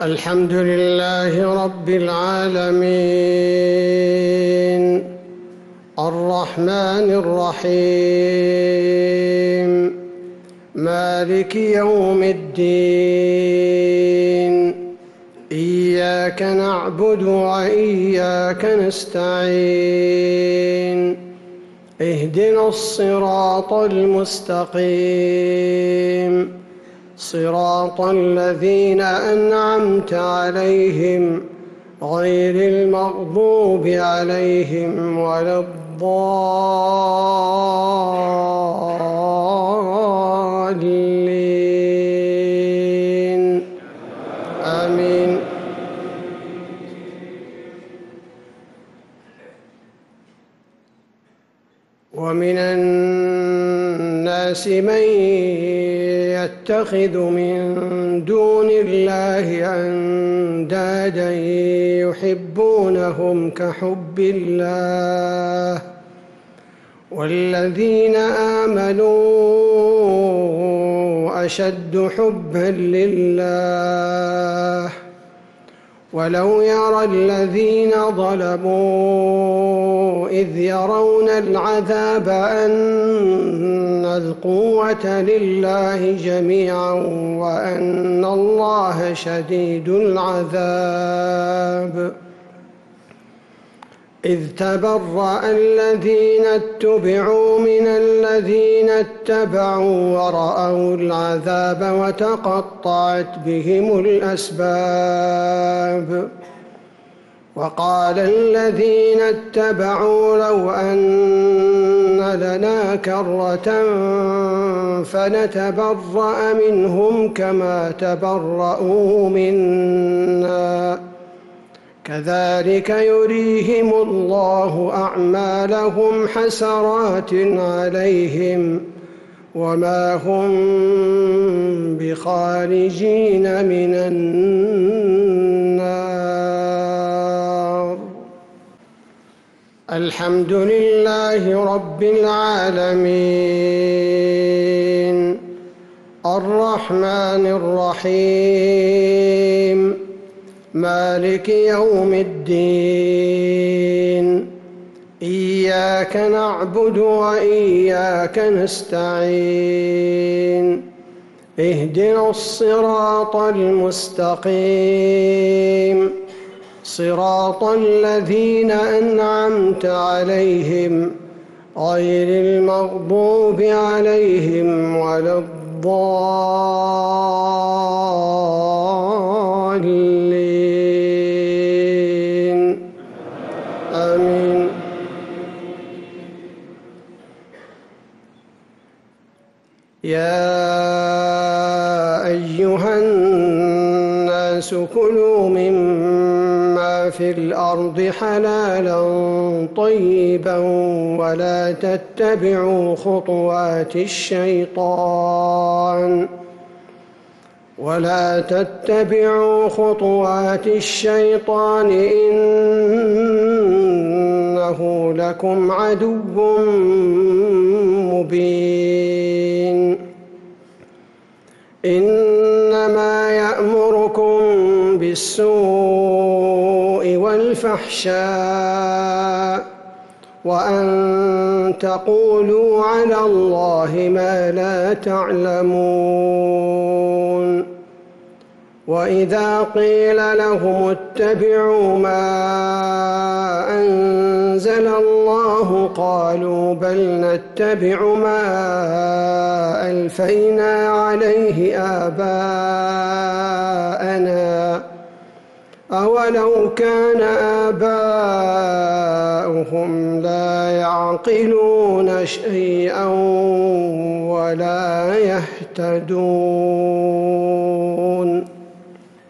الحمد لله رب العالمين الرحمن الرحيم مالك يوم الدين إياك نعبد وإياك نستعين اهدنا الصراط المستقيم صراط الذين أنعمت عليهم غير المغضوب عليهم ولا الضالين آمين. ومن الناس من يتخذ من دون الله أندادا يحبونهم كحب الله والذين آمنوا أشد حبا لله ولو يرى الذين ظلموا إذ يرون العذاب أن القوة لله جميعا وأن الله شديد العذاب إذ تبرأ الذين اتبعوا من الذين اتبعوا ورأوا العذاب وتقطعت بهم الأسباب وقال الذين اتبعوا لو أن لنا كرة فنتبرأ منهم كما تبرأوا منا كذلك يريهم الله أعمالهم حسرات عليهم وما هم بخارجين من النار. الحمد لله رب العالمين الرحمن الرحيم مالك يوم الدين إياك نعبد وإياك نستعين اهدنا الصراط المستقيم صراط الذين أنعمت عليهم غير المغضوب عليهم ولا الضالين آمين. يا أيها الناس كلوا مما في الأرض حلالا طيبا ولا تتبعوا خطوات الشيطان إنه لكم عدو مبين. إنما يأمركم بالسوء والفحشاء وأن تقولوا على الله ما لا تعلمون. وإذا قيل لهم اتبعوا ما أنزل الله قالوا بل نتبع ما ألفينا عليه آباءنا أولو كان آباؤهم لا يعقلون شيئا ولا يهتدون.